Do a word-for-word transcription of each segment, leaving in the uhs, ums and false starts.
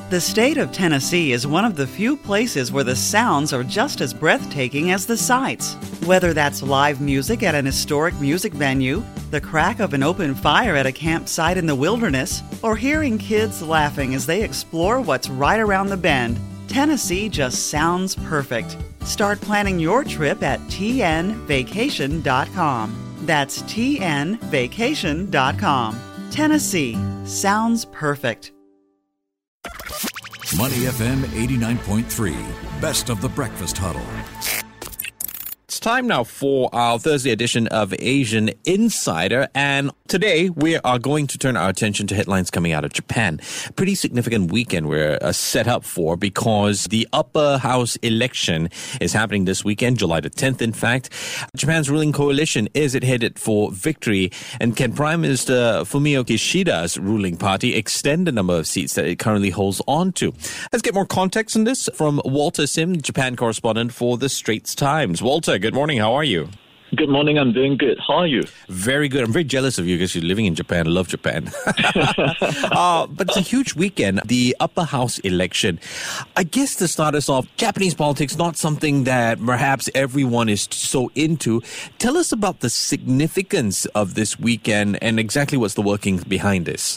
The state of Tennessee is one of the few places where the sounds are just as breathtaking as the sights. Whether that's live music at an historic music venue, the crack of an open fire at a campsite in the wilderness, or hearing kids laughing as they explore what's right around the bend, Tennessee just sounds perfect. Start planning your trip at T N vacation dot com. That's T N vacation dot com. Tennessee sounds perfect. Money F M eighty-nine point three, Best of the Breakfast Huddle. It's time now for our Thursday edition of Asian Insider, and today we are going to turn our attention to headlines coming out of Japan. Pretty significant weekend we're uh, set up for because the upper house election is happening this weekend, July the tenth in fact. Japan's ruling coalition is it headed for victory, and can Prime Minister Fumio Kishida's ruling party extend the number of seats that it currently holds on to? Let's get more context on this from Walter Sim, Japan correspondent for the Straits Times. Walter, good morning. How are you? Good morning. I'm doing good. How are you? Very good. I'm very jealous of you because you're living in Japan. I love Japan. uh, but it's a huge weekend, the upper house election. I guess to start us off, Japanese politics, not something that perhaps everyone is so into. Tell us about the significance of this weekend and exactly what's the workings behind this.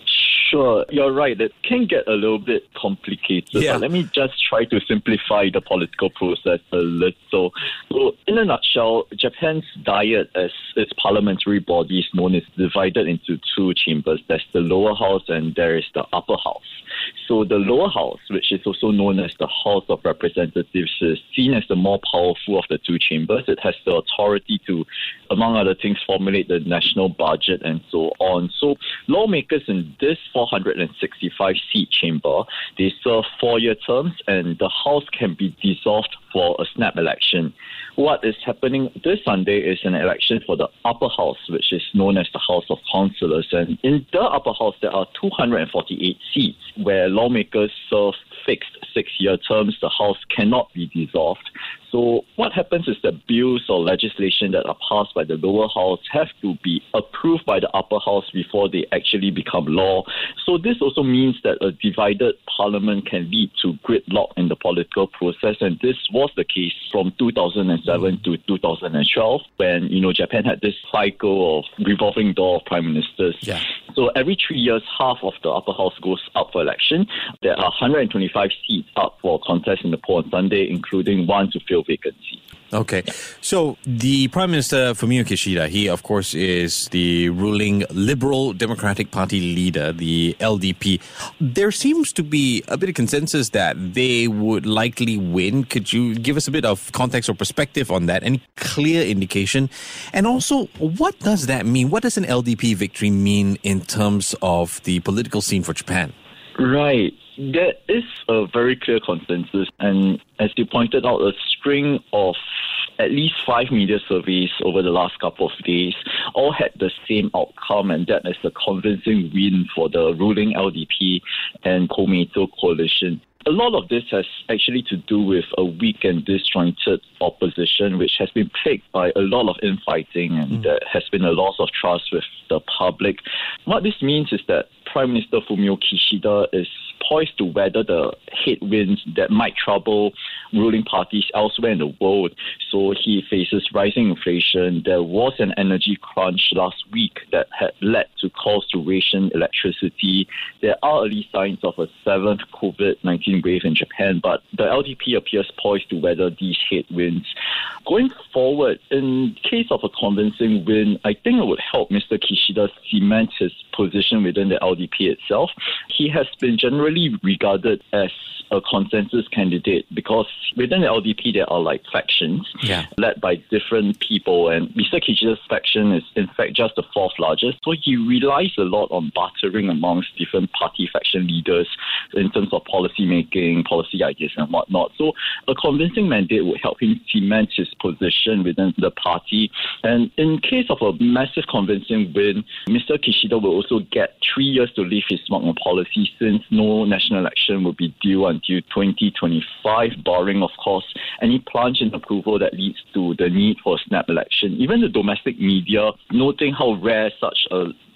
Sure, you're right. It can get a little bit complicated. Yeah. But let me just try to simplify the political process a little. So, in a nutshell, Japan's Diet, as its parliamentary body is known, is divided into two chambers. There's the lower house and there is the upper house. So the lower house, which is also known as the House of Representatives, is seen as the more powerful of the two chambers. It has the authority to, among other things, formulate the national budget and so on. So lawmakers in this four hundred sixty-five seat chamber, they serve four-year terms, and the House can be dissolved for a snap election. What is happening this Sunday is an election for the upper house, which is known as the House of Councillors. And in the upper house, there are two hundred forty-eight seats where lawmakers serve fixed six-year terms. The House cannot be dissolved. So what happens is that bills or legislation that are passed by the lower house have to be approved by the upper house before they actually become law. So this also means that a divided parliament can lead to gridlock in the political process, and this was the case from two thousand seven to two thousand twelve when, you know, Japan had this cycle of revolving door of prime ministers. Yeah. So every three years, half of the upper house goes up for election. There are one hundred twenty-five seats up for contest in the poll on Sunday, including one to fill vacancy. Okay. So the Prime Minister Fumio Kishida, he of course is the ruling Liberal Democratic Party leader, the L D P. There seems to be a bit of consensus that they would likely win. Could you give us a bit of context or perspective on that? Any clear indication? And also, what does that mean? What does an L D P victory mean in terms of the political scene for Japan? Right. There is a very clear consensus, and as you pointed out, a string of at least five media surveys over the last couple of days all had the same outcome, and that is a convincing win for the ruling L D P and Komeito coalition. A lot of this has actually to do with a weak and disjointed opposition, which has been plagued by a lot of infighting, and mm. there has been a loss of trust with the public. What this means is that Prime Minister Fumio Kishida is poised to weather the headwinds that might trouble ruling parties elsewhere in the world. So he faces rising inflation. There was an energy crunch last week that had led to calls to ration electricity. There are early signs of a seventh COVID nineteen wave in Japan, but the L D P appears poised to weather these headwinds. Going forward, in case of a convincing win, I think it would help Mister Kishida cement his position within the L D P itself. He has been generally regarded as a consensus candidate because within the L D P there are like factions yeah. led by different people, and Mister Kishida's faction is in fact just the fourth largest, so he relies a lot on bartering amongst different party faction leaders in terms of policy making, policy ideas and whatnot. So a convincing mandate would help him cement his position within the party, and in case of a massive convincing win, Mister Kishida will also get three years to leave his mark on policy, since no national election will be due until twenty twenty-five, barring, of course, any plunge in approval that leads to the need for a snap election. Even the domestic media, noting how rare such a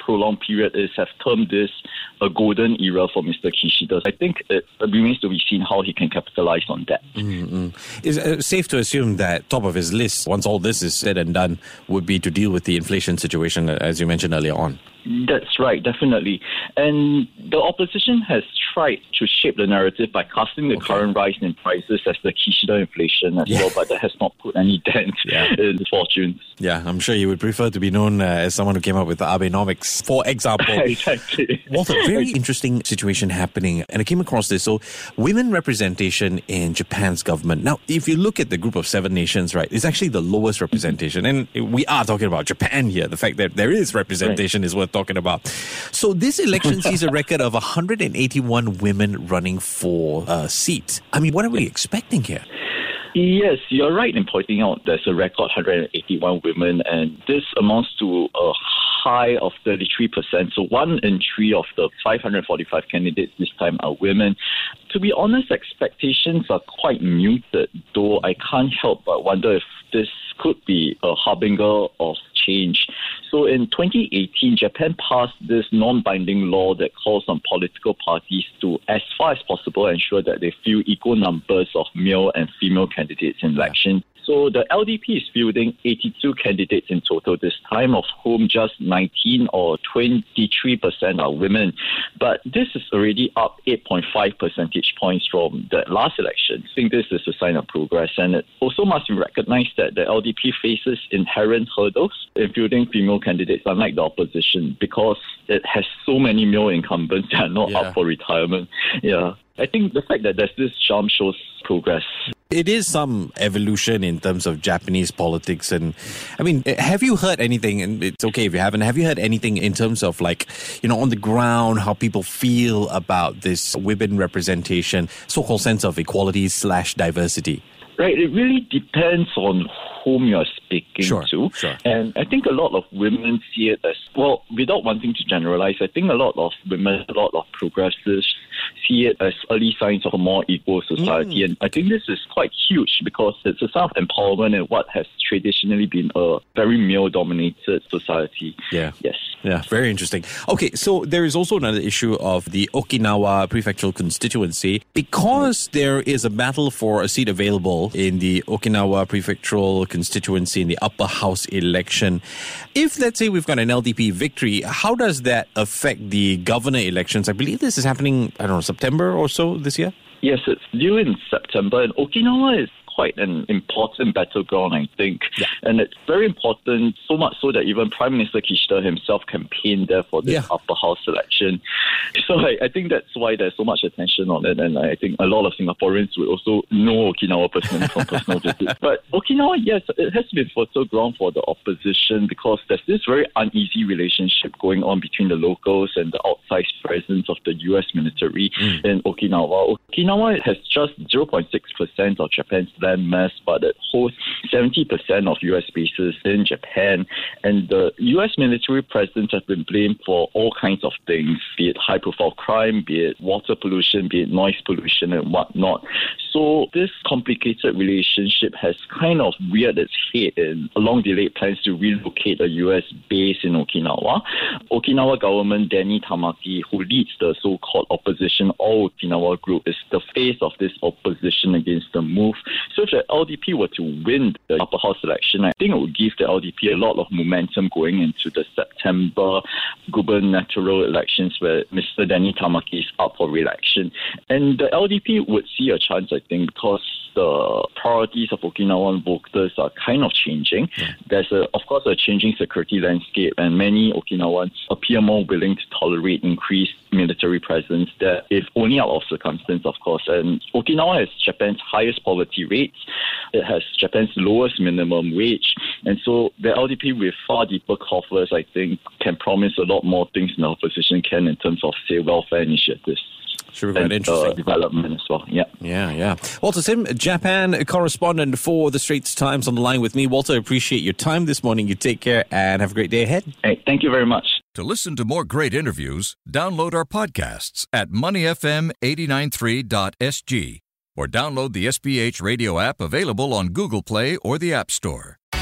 prolonged period is have termed this a golden era for Mister Kishida. I think it remains to be seen how he can capitalize on that. Mm-hmm. Is it safe to assume that top of his list, once all this is said and done, would be to deal with the inflation situation, as you mentioned earlier on? That's right, definitely. And the opposition has tried to shape the narrative by casting the okay. current rise in prices as the Kishida inflation as yeah. well, but that has not put any dent yeah. in his fortunes. Yeah, I'm sure you would prefer to be known uh, as someone who came up with the Abenomics, for example. Exactly. Walter, very interesting situation happening, and I came across this. So, women representation in Japan's government. Now, if you look at the group of seven nations, right, it's actually the lowest representation, and we are talking about Japan here. The fact that there is representation right. is worth talking about. So this election sees a record of one hundred eighty-one women running for a seat. I mean, what are we expecting here? Yes, you're right in pointing out there's a record one hundred eighty-one women, and this amounts to a high of thirty-three percent. So one in three of the five hundred forty-five candidates this time are women. To be honest, expectations are quite muted, though I can't help but wonder if this could be a harbinger of change. So in twenty eighteen, Japan passed this non-binding law that calls on political parties to, as far as possible, ensure that they fill equal numbers of male and female candidates in elections. So the L D P is fielding eighty-two candidates in total this time, of whom just nineteen or twenty-three percent are women. But this is already up eight point five percentage points from the last election. I think this is a sign of progress. And it also must be recognized that the L D P faces inherent hurdles in fielding female candidates, unlike the opposition, because it has so many male incumbents that are not yeah. up for retirement. Yeah. I think the fact that there's this charm shows progress. It is some evolution in terms of Japanese politics. And I mean, have you heard anything, and it's okay if you haven't, have you heard anything in terms of, like, you know, on the ground, how people feel about this women representation, so-called sense of equality slash diversity? Right, it really depends on whom you're speaking sure, to. Sure. And I think a lot of women see it as, well, without wanting to generalize, I think a lot of women, a lot of progressives see it as early signs of a more equal society. Mm. And I think this is quite huge because it's a sign of empowerment in what has traditionally been a very male-dominated society. Yeah. Yes. Yeah, very interesting. Okay, so there is also another issue of the Okinawa prefectural constituency. Because there is a battle for a seat available in the Okinawa prefectural constituency in the upper house election, if, let's say, we've got an L D P victory, how does that affect the governor elections? I believe this is happening, I don't know, September or so this year? Yes, it's due in September, and Okinawa is quite an important battleground, I think. Yeah. And it's very important, so much so that even Prime Minister Kishida himself campaigned there for this yeah. upper house election. So I, I think that's why there's so much attention on it, and I think a lot of Singaporeans would also know Okinawa personally from personal visits. But Okinawa, yes, it has been fertile ground for the opposition because there's this very uneasy relationship going on between the locals and the outsized presence of the U S military mm. in Okinawa. Okinawa has just zero point six percent of Japan's land mass, but it hosts seventy percent of U S bases in Japan. And the U S military presence has been blamed for all kinds of things, be it high-profile crime, be it water pollution, be it noise pollution and whatnot. So this complicated relationship has kind of reared its head in long-delayed plans to relocate a U S base in Okinawa. Okinawa government Danny Tamaki, who leads the so-called opposition All Okinawa group, is the face of this opposition against the move. So if the L D P were to win the upper house election, I think it would give the L D P a lot of momentum going into the September gubernatorial elections where Mister Danny Tamaki is up for re-election. And the L D P would see a chance, I think, because the priorities of Okinawan voters are kind of changing. Yeah. There's, a, of course, a changing security landscape, and many Okinawans appear more willing to tolerate increased military presence, that if only out of circumstance, of course. And Okinawa has Japan's highest poverty rates. It has Japan's lowest minimum wage. And so the L D P, with far deeper coffers, I think, can promise a lot more things than the opposition can in terms of, say, welfare initiatives. Should be quite interesting. Uh, development as well, yeah. Yeah, yeah. Walter Sim, Japan correspondent for the Straits Times, on the line with me. Walter, appreciate your time this morning. You take care and have a great day ahead. Hey, thank you very much. To listen to more great interviews, download our podcasts at money f m eight nine three dot s g or download the S B H radio app available on Google Play or the App Store.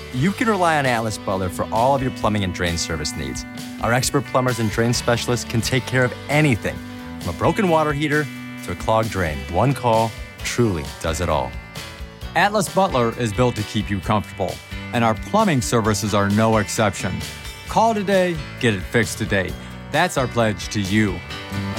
you can rely on Atlas Butler for all of your plumbing and drain service needs. Our expert plumbers and drain specialists can take care of anything, from a broken water heater to a clogged drain. One call truly does it all. Atlas Butler is built to keep you comfortable, and our plumbing services are no exception. Call today, get it fixed today. That's our pledge to you.